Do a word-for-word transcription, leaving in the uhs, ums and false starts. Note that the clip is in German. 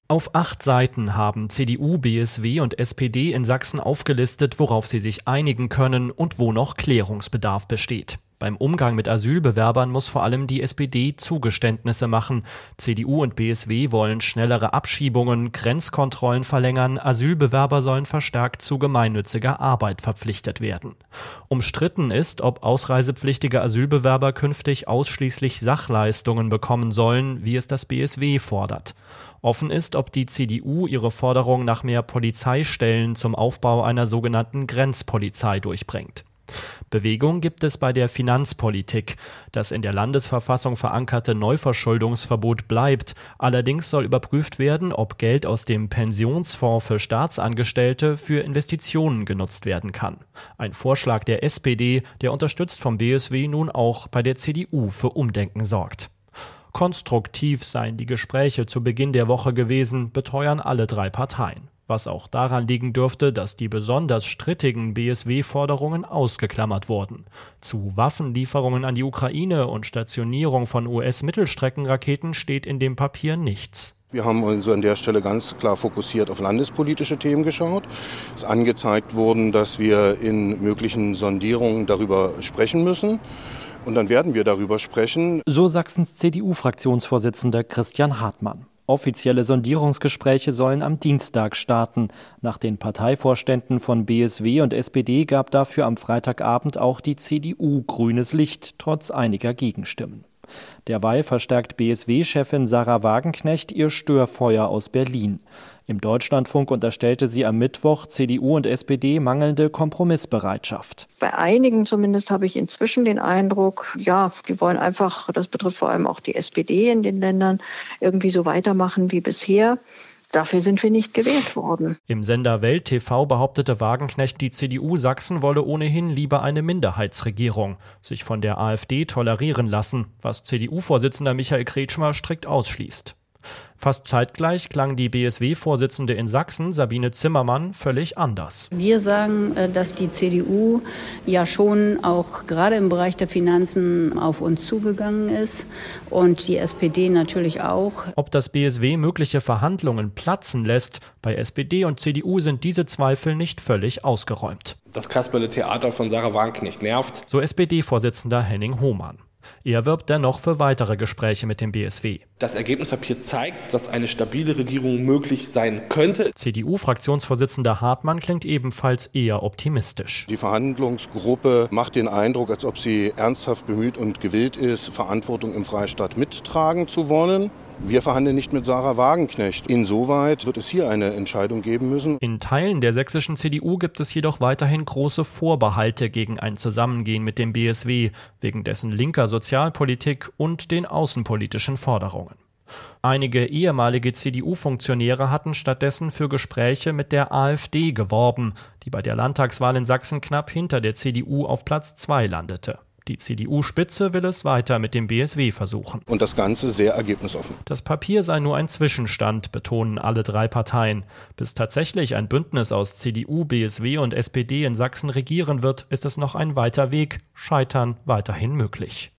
Auf acht Seiten haben C D U, B S W und S P D in Sachsen aufgelistet, worauf sie sich einigen können und wo noch Klärungsbedarf besteht. Beim Umgang mit Asylbewerbern muss vor allem die S P D Zugeständnisse machen. C D U und B S W wollen schnellere Abschiebungen, Grenzkontrollen verlängern, Asylbewerber sollen verstärkt zu gemeinnütziger Arbeit verpflichtet werden. Umstritten ist, ob ausreisepflichtige Asylbewerber künftig ausschließlich Sachleistungen bekommen sollen, wie es das B S W fordert. Offen ist, ob die C D U ihre Forderung nach mehr Polizeistellen zum Aufbau einer sogenannten Grenzpolizei durchbringt. Bewegung gibt es bei der Finanzpolitik. Das in der Landesverfassung verankerte Neuverschuldungsverbot bleibt. Allerdings soll überprüft werden, ob Geld aus dem Pensionsfonds für Staatsangestellte für Investitionen genutzt werden kann. Ein Vorschlag der S P D, der unterstützt vom B S W nun auch bei der C D U für Umdenken sorgt. Konstruktiv seien die Gespräche zu Beginn der Woche gewesen, beteuern alle drei Parteien. Was auch daran liegen dürfte, dass die besonders strittigen B S W-Forderungen ausgeklammert wurden. Zu Waffenlieferungen an die Ukraine und Stationierung von U S-Mittelstreckenraketen steht in dem Papier nichts. Wir haben uns an der Stelle ganz klar fokussiert auf landespolitische Themen geschaut. Es ist angezeigt worden, dass wir in möglichen Sondierungen darüber sprechen müssen. Und dann werden wir darüber sprechen. So Sachsens C D U-Fraktionsvorsitzender Christian Hartmann. Offizielle Sondierungsgespräche sollen am Dienstag starten. Nach den Parteivorständen von B S W und S P D gab dafür am Freitagabend auch die C D U grünes Licht, trotz einiger Gegenstimmen. Derweil verstärkt B S W-Chefin Sahra Wagenknecht ihr Störfeuer aus Berlin. Im Deutschlandfunk unterstellte sie am Mittwoch C D U und S P D mangelnde Kompromissbereitschaft. Bei einigen zumindest habe ich inzwischen den Eindruck, ja, die wollen einfach, das betrifft vor allem auch die S P D in den Ländern, irgendwie so weitermachen wie bisher. Dafür sind wir nicht gewählt worden. Im Sender Welt T V behauptete Wagenknecht, die C D U Sachsen wolle ohnehin lieber eine Minderheitsregierung, sich von der AfD tolerieren lassen, was C D U-Vorsitzender Michael Kretschmer strikt ausschließt. Fast zeitgleich klang die B S W-Vorsitzende in Sachsen, Sabine Zimmermann, völlig anders. Wir sagen, dass die C D U ja schon auch gerade im Bereich der Finanzen auf uns zugegangen ist und die S P D natürlich auch. Ob das B S W mögliche Verhandlungen platzen lässt, bei S P D und C D U sind diese Zweifel nicht völlig ausgeräumt. Das Kasperle-Theater von Sahra Wagenknecht nervt. So S P D-Vorsitzender Henning Hohmann. Er wirbt dennoch für weitere Gespräche mit dem B S W. Das Ergebnispapier zeigt, dass eine stabile Regierung möglich sein könnte. C D U-Fraktionsvorsitzender Hartmann klingt ebenfalls eher optimistisch. Die Verhandlungsgruppe macht den Eindruck, als ob sie ernsthaft bemüht und gewillt ist, Verantwortung im Freistaat mittragen zu wollen. Wir verhandeln nicht mit Sahra Wagenknecht. Insoweit wird es hier eine Entscheidung geben müssen. In Teilen der sächsischen C D U gibt es jedoch weiterhin große Vorbehalte gegen ein Zusammengehen mit dem B S W, wegen dessen linker Sozialpolitik und den außenpolitischen Forderungen. Einige ehemalige C D U-Funktionäre hatten stattdessen für Gespräche mit der AfD geworben, die bei der Landtagswahl in Sachsen knapp hinter der C D U auf Platz zwei landete. Die C D U-Spitze will es weiter mit dem B S W versuchen. Und das Ganze sehr ergebnisoffen. Das Papier sei nur ein Zwischenstand, betonen alle drei Parteien. Bis tatsächlich ein Bündnis aus C D U, B S W und S P D in Sachsen regieren wird, ist es noch ein weiter Weg. Scheitern weiterhin möglich.